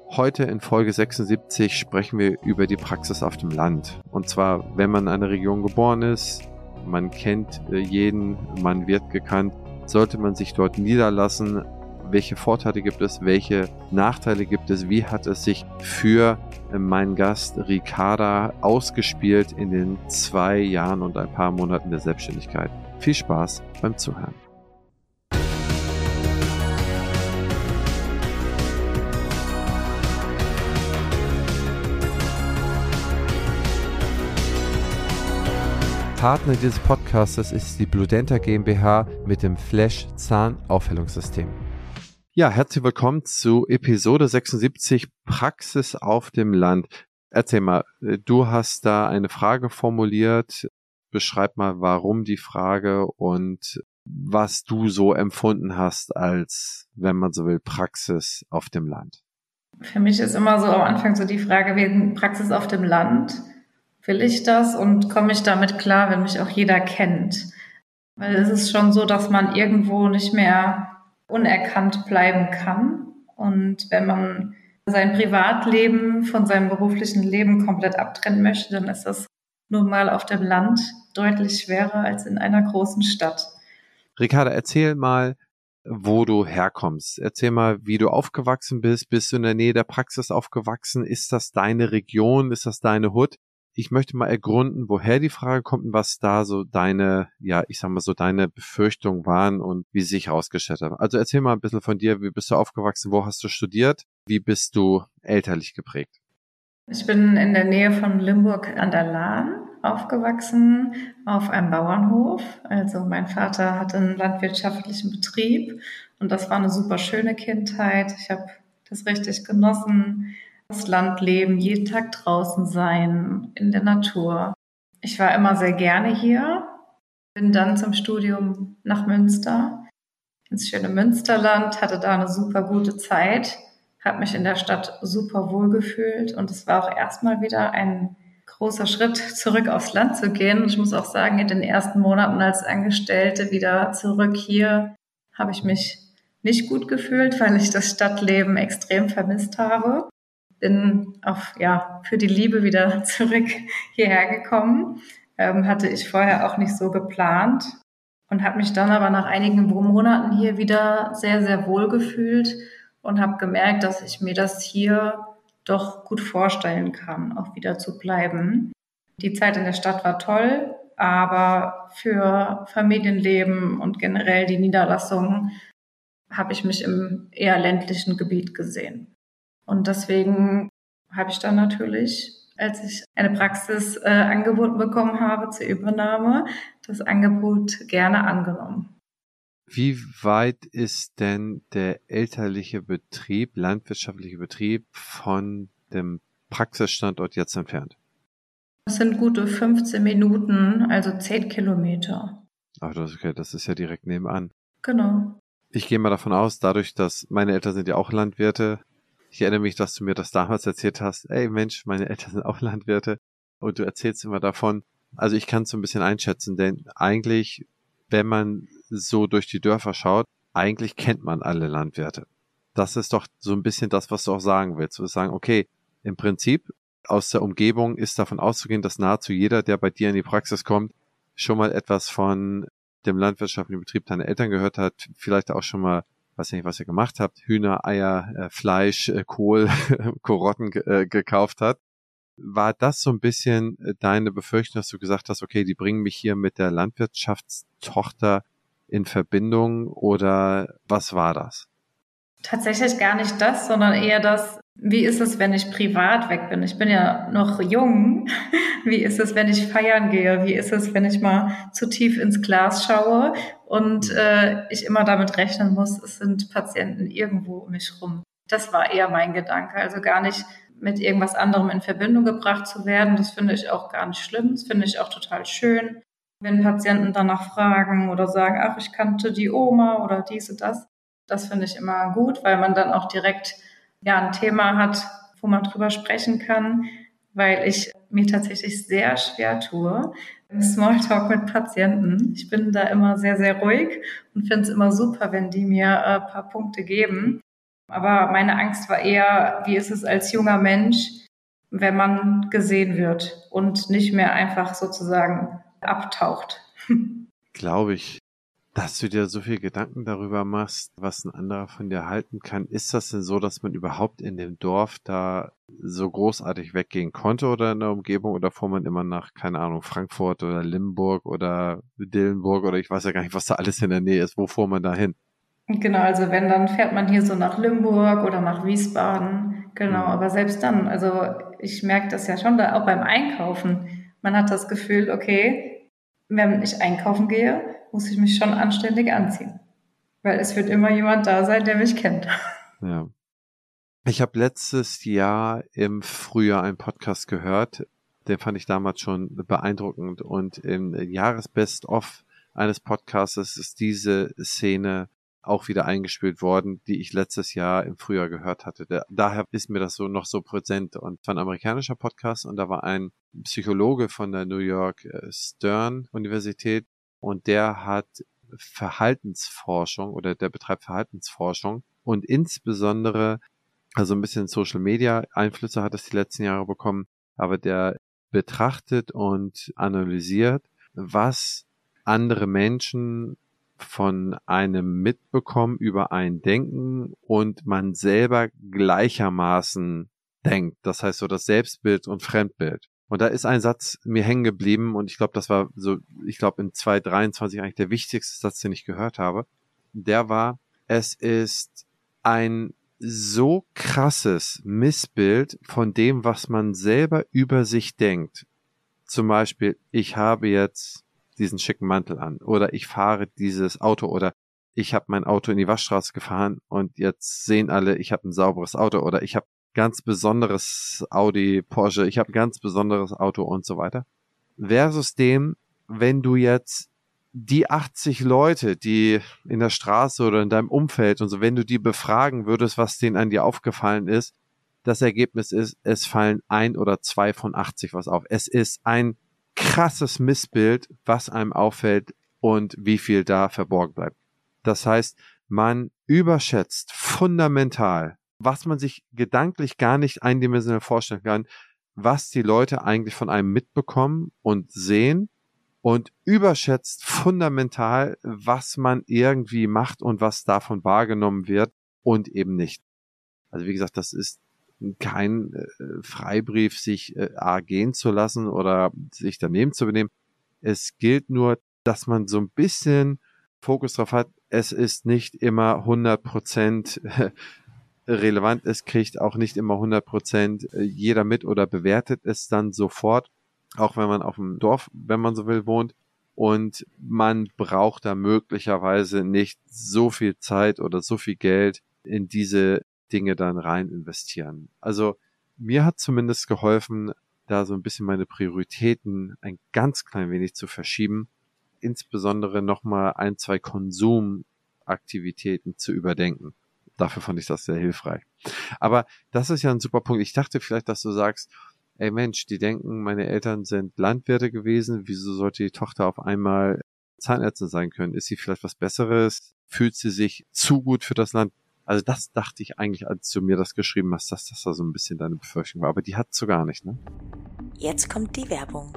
Heute in Folge 76 sprechen wir über die Praxis auf dem Land. Und zwar, wenn man in einer Region geboren ist, man kennt jeden, man wird gekannt, sollte man sich dort niederlassen. Welche Vorteile gibt es, welche Nachteile gibt es, wie hat es sich für meinen Gast Ricarda ausgespielt in den 2 Jahren und ein paar Monaten der Selbstständigkeit. Viel Spaß beim Zuhören. Partner dieses Podcasts ist die Bludenta GmbH mit dem Flash Zahnaufhellungssystem. Ja, herzlich willkommen zu Episode 76 Praxis auf dem Land. Erzähl mal, du hast da eine Frage formuliert. Beschreib mal, warum die Frage und was du so empfunden hast als, wenn man so will, Praxis auf dem Land. Für mich ist immer so am Anfang so die Frage, wegen Praxis auf dem Land. Will ich das und komme ich damit klar, wenn mich auch jeder kennt? Weil es ist schon so, dass man irgendwo nicht mehr unerkannt bleiben kann. Und wenn man sein Privatleben von seinem beruflichen Leben komplett abtrennen möchte, dann ist das nun mal auf dem Land deutlich schwerer als in einer großen Stadt. Ricarda, erzähl mal, wo du herkommst. Erzähl mal, wie du aufgewachsen bist. Bist du in der Nähe der Praxis aufgewachsen? Ist das deine Region? Ist das deine Hut? Ich möchte mal ergründen, woher die Frage kommt und was da so deine, deine Befürchtungen waren und wie sie sich herausgestellt haben. Also erzähl mal ein bisschen von dir, wie bist du aufgewachsen, wo hast du studiert, wie bist du elterlich geprägt? Ich bin in der Nähe von Limburg an der Lahn aufgewachsen, auf einem Bauernhof. Also mein Vater hatte einen landwirtschaftlichen Betrieb und das war eine super schöne Kindheit. Ich habe das richtig genossen. Das Landleben, jeden Tag draußen sein, in der Natur. Ich war immer sehr gerne hier, bin dann zum Studium nach Münster, ins schöne Münsterland, hatte da eine super gute Zeit, habe mich in der Stadt super wohl gefühlt und es war auch erstmal wieder ein großer Schritt, zurück aufs Land zu gehen. Und ich muss auch sagen, in den ersten Monaten als Angestellte wieder zurück hier habe ich mich nicht gut gefühlt, weil ich das Stadtleben extrem vermisst habe. Bin für die Liebe wieder zurück hierher gekommen. Hatte ich vorher auch nicht so geplant und habe mich dann aber nach einigen Monaten hier wieder sehr, sehr wohl gefühlt und habe gemerkt, dass ich mir das hier doch gut vorstellen kann, auch wieder zu bleiben. Die Zeit in der Stadt war toll, aber für Familienleben und generell die Niederlassung habe ich mich im eher ländlichen Gebiet gesehen. Und deswegen habe ich dann natürlich, als ich eine Praxis angeboten bekommen habe zur Übernahme, das Angebot gerne angenommen. Wie weit ist denn der elterliche Betrieb, landwirtschaftliche Betrieb von dem Praxisstandort jetzt entfernt? Das sind gute 15 Minuten, also 10 Kilometer. Ach, das ist ja direkt nebenan. Genau. Ich gehe mal davon aus, dadurch, dass meine Eltern sind ja auch Landwirte. Ich erinnere mich, dass du mir das damals erzählt hast. Ey Mensch, meine Eltern sind auch Landwirte. Und du erzählst immer davon. Also ich kann es so ein bisschen einschätzen, denn eigentlich, wenn man so durch die Dörfer schaut, eigentlich kennt man alle Landwirte. Das ist doch so ein bisschen das, was du auch sagen willst. Du willst sagen, okay, im Prinzip aus der Umgebung ist davon auszugehen, dass nahezu jeder, der bei dir in die Praxis kommt, schon mal etwas von dem landwirtschaftlichen Betrieb deiner Eltern gehört hat, vielleicht auch schon mal, weiß nicht, was ihr gemacht habt, Hühner, Eier, Fleisch, Kohl, Karotten gekauft hat. War das so ein bisschen deine Befürchtung, dass du gesagt hast, okay, die bringen mich hier mit der Landwirtschaftstochter in Verbindung oder was war das? Tatsächlich gar nicht das, sondern eher das, wie ist es, wenn ich privat weg bin? Ich bin ja noch jung. Wie ist es, wenn ich feiern gehe? Wie ist es, wenn ich mal zu tief ins Glas schaue und ich immer damit rechnen muss, es sind Patienten irgendwo um mich rum? Das war eher mein Gedanke. Also gar nicht mit irgendwas anderem in Verbindung gebracht zu werden. Das finde ich auch gar nicht schlimm. Das finde ich auch total schön. Wenn Patienten danach fragen oder sagen, ach, ich kannte die Oma oder dies und das. Das finde ich immer gut, weil man dann auch direkt ein Thema hat, wo man drüber sprechen kann, weil ich mir tatsächlich sehr schwer tue im Smalltalk mit Patienten. Ich bin da immer sehr, sehr ruhig und finde es immer super, wenn die mir ein paar Punkte geben. Aber meine Angst war eher, wie ist es als junger Mensch, wenn man gesehen wird und nicht mehr einfach sozusagen abtaucht. Glaube ich, dass du dir so viel Gedanken darüber machst, was ein anderer von dir halten kann. Ist das denn so, dass man überhaupt in dem Dorf da so großartig weggehen konnte oder in der Umgebung, oder fuhr man immer nach, keine Ahnung, Frankfurt oder Limburg oder Dillenburg oder ich weiß ja gar nicht, was da alles in der Nähe ist. Wo fuhr man da hin? Genau, also wenn, dann fährt man hier so nach Limburg oder nach Wiesbaden. Genau, Hm. aber selbst dann, also ich merke das ja schon da auch beim Einkaufen. Man hat das Gefühl, okay, wenn ich einkaufen gehe, muss ich mich schon anständig anziehen. Weil es wird immer jemand da sein, der mich kennt. Ja. Ich habe letztes Jahr im Frühjahr einen Podcast gehört, den fand ich damals schon beeindruckend, und im Jahresbest-of eines Podcastes ist diese Szene auch wieder eingespielt worden, die ich letztes Jahr im Frühjahr gehört hatte. Daher ist mir das so noch so präsent, und es war ein amerikanischer Podcast und da war ein Psychologe von der New York Stern Universität und der hat Verhaltensforschung oder der betreibt Verhaltensforschung und insbesondere, also ein bisschen Social Media Einflüsse hat es die letzten Jahre bekommen, aber der betrachtet und analysiert, was andere Menschen von einem mitbekommen, über einen denken und man selber gleichermaßen denkt. Das heißt so das Selbstbild und Fremdbild. Und da ist ein Satz mir hängen geblieben und ich glaube, das war so, ich glaube in 2023 eigentlich der wichtigste Satz, den ich gehört habe. Der war: Es ist ein so krasses Missbild von dem, was man selber über sich denkt. Zum Beispiel, ich habe jetzt diesen schicken Mantel an oder ich fahre dieses Auto oder ich habe mein Auto in die Waschstraße gefahren und jetzt sehen alle, ich habe ein sauberes Auto oder ich habe ganz besonderes Audi, Porsche, ich habe ein ganz besonderes Auto und so weiter. Versus dem, wenn du jetzt die 80 Leute, die in der Straße oder in deinem Umfeld und so, wenn du die befragen würdest, was denen an dir aufgefallen ist, das Ergebnis ist, es fallen 1 oder 2 von 80 was auf. Es ist ein krasses Missbild, was einem auffällt und wie viel da verborgen bleibt. Das heißt, man überschätzt fundamental, was man sich gedanklich gar nicht eindimensional vorstellen kann, was die Leute eigentlich von einem mitbekommen und sehen, und überschätzt fundamental, was man irgendwie macht und was davon wahrgenommen wird und eben nicht. Also wie gesagt, das ist kein Freibrief, sich gehen zu lassen oder sich daneben zu benehmen. Es gilt nur, dass man so ein bisschen Fokus drauf hat. Es ist nicht immer 100% relevant. Es kriegt auch nicht immer 100% jeder mit oder bewertet es dann sofort, auch wenn man auf dem Dorf, wenn man so will, wohnt. Und man braucht da möglicherweise nicht so viel Zeit oder so viel Geld in diese Dinge dann rein investieren. Also mir hat zumindest geholfen, da so ein bisschen meine Prioritäten ein ganz klein wenig zu verschieben, insbesondere nochmal 1, 2 Konsumaktivitäten zu überdenken. Dafür fand ich das sehr hilfreich. Aber das ist ja ein super Punkt. Ich dachte vielleicht, dass du sagst, ey Mensch, die denken, meine Eltern sind Landwirte gewesen, wieso sollte die Tochter auf einmal Zahnärztin sein können? Ist sie vielleicht was Besseres? Fühlt sie sich zu gut für das Land? Also das dachte ich eigentlich, als du mir das geschrieben hast, dass das da so ein bisschen deine Befürchtung war. Aber die hat's so gar nicht, ne? Jetzt kommt die Werbung.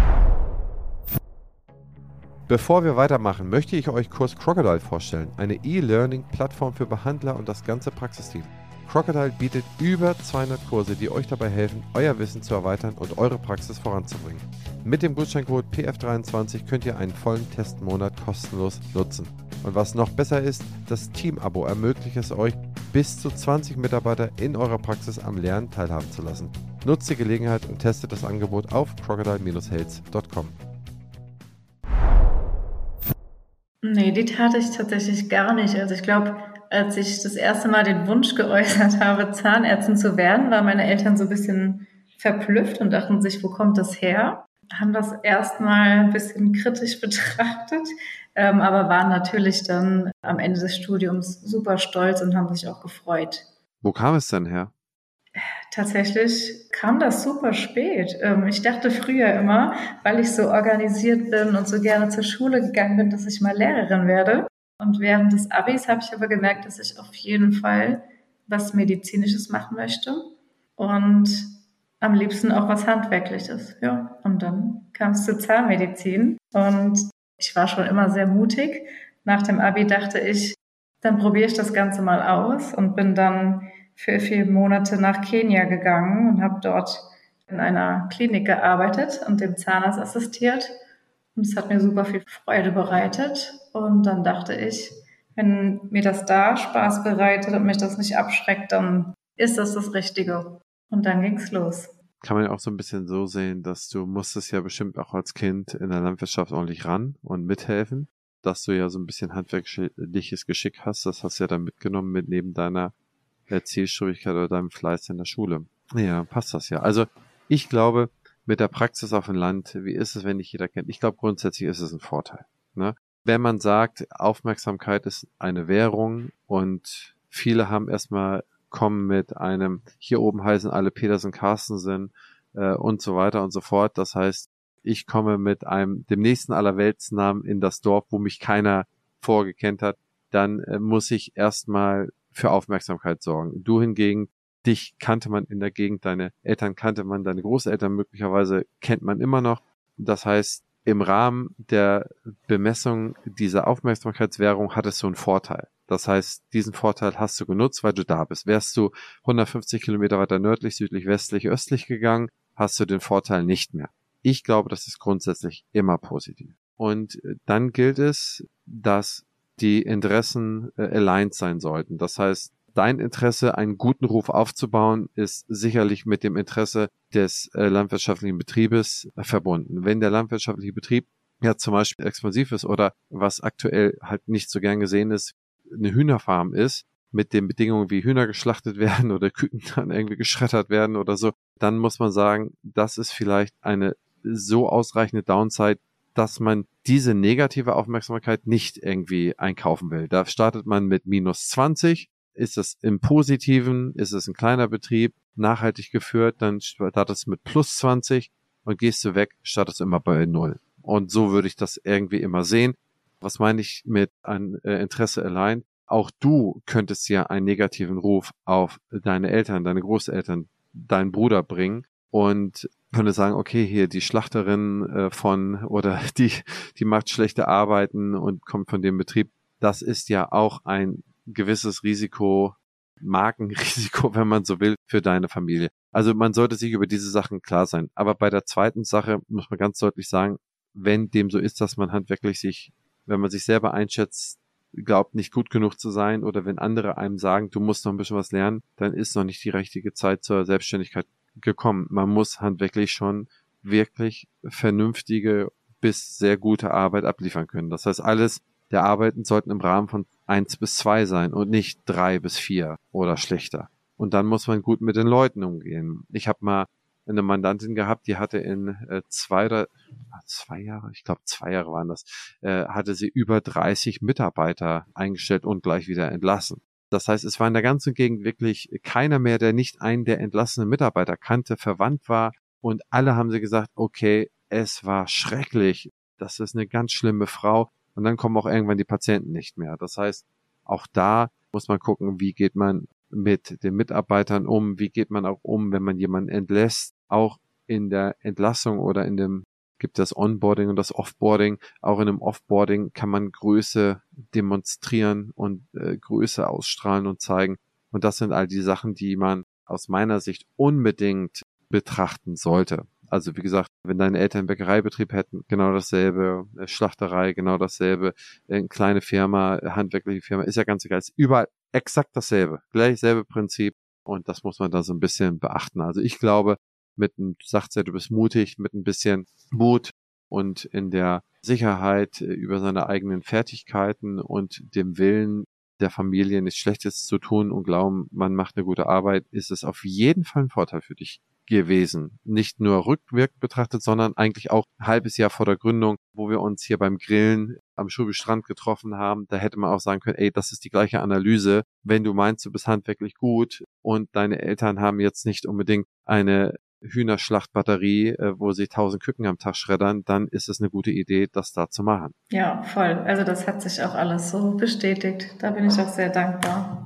Bevor wir weitermachen, möchte ich euch Kurs Crocodile vorstellen. Eine E-Learning-Plattform für Behandler und das ganze Praxisteam. Crocodile bietet über 200 Kurse, die euch dabei helfen, euer Wissen zu erweitern und eure Praxis voranzubringen. Mit dem Gutscheincode PF23 könnt ihr einen vollen Testmonat kostenlos nutzen. Und was noch besser ist, das Team-Abo ermöglicht es euch, bis zu 20 Mitarbeiter in eurer Praxis am Lernen teilhaben zu lassen. Nutzt die Gelegenheit und testet das Angebot auf crocodile-health.com. Nee, die tat ich tatsächlich gar nicht. Also ich glaube, als ich das erste Mal den Wunsch geäußert habe, Zahnärztin zu werden, waren meine Eltern so ein bisschen verblüfft und dachten sich, wo kommt das her? Haben das erstmal ein bisschen kritisch betrachtet, aber waren natürlich dann am Ende des Studiums super stolz und haben sich auch gefreut. Wo kam es denn her? Tatsächlich kam das super spät. Ich dachte früher immer, weil ich so organisiert bin und so gerne zur Schule gegangen bin, dass ich mal Lehrerin werde. Und während des Abis habe ich aber gemerkt, dass ich auf jeden Fall was Medizinisches machen möchte und am liebsten auch was Handwerkliches. Ja, und dann kam es zur Zahnmedizin und ich war schon immer sehr mutig. Nach dem Abi dachte ich, dann probiere ich das Ganze mal aus und bin dann für 4 Monate nach Kenia gegangen und habe dort in einer Klinik gearbeitet und dem Zahnarzt assistiert. Und es hat mir super viel Freude bereitet. Und dann dachte ich, wenn mir das da Spaß bereitet und mich das nicht abschreckt, dann ist das das Richtige. Und dann ging's los. Kann man ja auch so ein bisschen so sehen, dass du musstest ja bestimmt auch als Kind in der Landwirtschaft ordentlich ran und mithelfen, dass du ja so ein bisschen handwerkliches Geschick hast. Das hast du ja dann mitgenommen mit neben deiner Zielstrebigkeit oder deinem Fleiß in der Schule. Ja, passt das ja. Also ich glaube, mit der Praxis auf dem Land, wie ist es, wenn nicht jeder kennt? Ich glaube, grundsätzlich ist es ein Vorteil. Ne? Wenn man sagt, Aufmerksamkeit ist eine Währung und viele haben erstmal kommen mit einem, hier oben heißen alle Petersen, Carstensen und so weiter und so fort. Das heißt, ich komme mit dem nächsten Allerweltsnamen in das Dorf, wo mich keiner vorgekennt hat, dann muss ich erstmal für Aufmerksamkeit sorgen. Du hingegen, dich kannte man in der Gegend, deine Eltern kannte man, deine Großeltern möglicherweise kennt man immer noch. Das heißt, im Rahmen der Bemessung dieser Aufmerksamkeitswährung hattest du einen Vorteil. Das heißt, diesen Vorteil hast du genutzt, weil du da bist. Wärst du 150 Kilometer weiter nördlich, südlich, westlich, östlich gegangen, hast du den Vorteil nicht mehr. Ich glaube, das ist grundsätzlich immer positiv. Und dann gilt es, dass die Interessen aligned sein sollten. Das heißt, dein Interesse, einen guten Ruf aufzubauen, ist sicherlich mit dem Interesse des landwirtschaftlichen Betriebes verbunden. Wenn der landwirtschaftliche Betrieb ja zum Beispiel expansiv ist oder was aktuell halt nicht so gern gesehen ist, eine Hühnerfarm ist, mit den Bedingungen, wie Hühner geschlachtet werden oder Küken dann irgendwie geschreddert werden oder so, dann muss man sagen, das ist vielleicht eine so ausreichende Downside, dass man diese negative Aufmerksamkeit nicht irgendwie einkaufen will. Da startet man mit minus 20. Ist es im Positiven, ist es ein kleiner Betrieb, nachhaltig geführt, dann startest du mit plus 20 und gehst du weg, startest du immer bei 0. Und so würde ich das irgendwie immer sehen. Was meine ich mit ein Interesse allein? Auch du könntest ja einen negativen Ruf auf deine Eltern, deine Großeltern, deinen Bruder bringen und könnte sagen, okay, hier die Schlachterin oder die macht schlechte Arbeiten und kommt von dem Betrieb. Das ist ja auch ein gewisses Risiko, Markenrisiko, wenn man so will, für deine Familie. Also man sollte sich über diese Sachen klar sein. Aber bei der zweiten Sache muss man ganz deutlich sagen, wenn dem so ist, dass man handwerklich wenn man sich selber einschätzt, glaubt nicht gut genug zu sein oder wenn andere einem sagen, du musst noch ein bisschen was lernen, dann ist noch nicht die richtige Zeit zur Selbstständigkeit gekommen. Man muss handwerklich schon wirklich vernünftige bis sehr gute Arbeit abliefern können. Das heißt, alles der Arbeiten sollten im Rahmen von 1 bis 2 sein und nicht 3 bis 4 oder schlechter. Und dann muss man gut mit den Leuten umgehen. Ich habe mal eine Mandantin gehabt, die hatte in 2 Jahre, ich glaube 2 Jahre waren das, hatte sie über 30 Mitarbeiter eingestellt und gleich wieder entlassen. Das heißt, es war in der ganzen Gegend wirklich keiner mehr, der nicht einen der entlassenen Mitarbeiter kannte, verwandt war und alle haben sie gesagt, okay, es war schrecklich, das ist eine ganz schlimme Frau und dann kommen auch irgendwann die Patienten nicht mehr. Das heißt, auch da muss man gucken, wie geht man mit den Mitarbeitern um, wie geht man auch um, wenn man jemanden entlässt, auch in der Entlassung oder gibt das Onboarding und das Offboarding. Auch in einem Offboarding kann man Größe demonstrieren und Größe ausstrahlen und zeigen. Und das sind all die Sachen, die man aus meiner Sicht unbedingt betrachten sollte. Also wie gesagt, wenn deine Eltern einen Bäckereibetrieb hätten, genau dasselbe, Schlachterei, genau dasselbe, eine kleine Firma, handwerkliche Firma, ist ja ganz egal, ist überall exakt dasselbe, gleich selbe Prinzip und das muss man da so ein bisschen beachten. Also ich glaube, du sagst ja, du bist mutig, mit ein bisschen Mut und in der Sicherheit über seine eigenen Fertigkeiten und dem Willen der Familie nichts Schlechtes zu tun und glauben, man macht eine gute Arbeit, ist es auf jeden Fall ein Vorteil für dich gewesen. Nicht nur rückwirkend betrachtet, sondern eigentlich auch ein halbes Jahr vor der Gründung, wo wir uns hier beim Grillen am Schubi-Strand getroffen haben. Da hätte man auch sagen können, ey, das ist die gleiche Analyse. Wenn du meinst, du bist handwerklich gut und deine Eltern haben jetzt nicht unbedingt eine Hühnerschlachtbatterie, wo sie 1000 Küken am Tag schreddern, dann ist es eine gute Idee, das da zu machen. Ja, voll. Also das hat sich auch alles so bestätigt. Da bin ich auch sehr dankbar,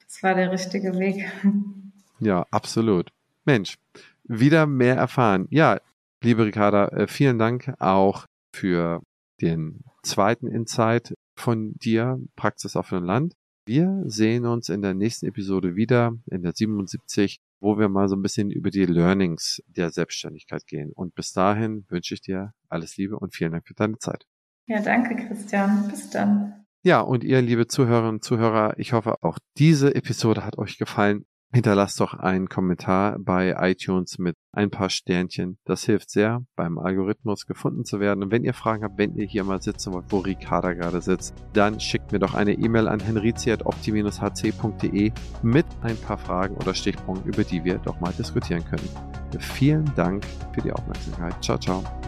Das war der richtige Weg. Ja, absolut. Mensch, wieder mehr erfahren. Ja, liebe Ricarda, vielen Dank auch für den zweiten Insight von dir, Praxis auf dem Land. Wir sehen uns in der nächsten Episode wieder, in der 77, wo wir mal so ein bisschen über die Learnings der Selbstständigkeit gehen. Und bis dahin wünsche ich dir alles Liebe und vielen Dank für deine Zeit. Ja, danke, Christian. Bis dann. Ja, und ihr, liebe Zuhörerinnen und Zuhörer, ich hoffe, auch diese Episode hat euch gefallen. Hinterlasst doch einen Kommentar bei iTunes mit ein paar Sternchen. Das hilft sehr, beim Algorithmus gefunden zu werden. Und wenn ihr Fragen habt, wenn ihr hier mal sitzen wollt, wo Ricarda gerade sitzt, dann schickt mir doch eine E-Mail an henrizi@opti-hc.de mit ein paar Fragen oder Stichpunkten, über die wir doch mal diskutieren können. Vielen Dank für die Aufmerksamkeit. Ciao, ciao.